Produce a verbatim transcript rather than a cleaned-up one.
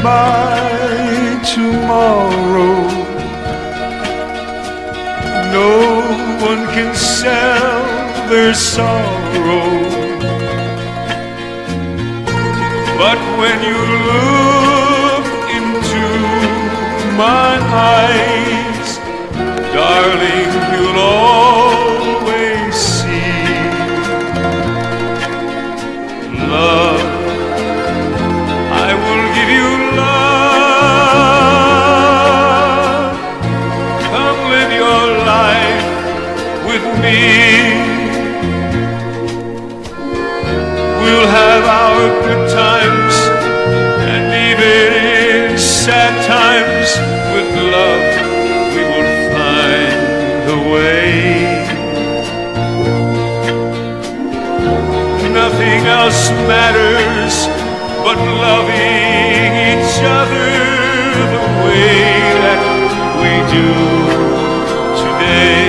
my tomorrow. No one can sell their sorrow. But when you look into my eyes, darling, you'll always see love. I will give you love. Come live your life with me. We'll have our good times, and even in sad times, with love we will find a way. Nothing else matters but loving each other the way that we do today.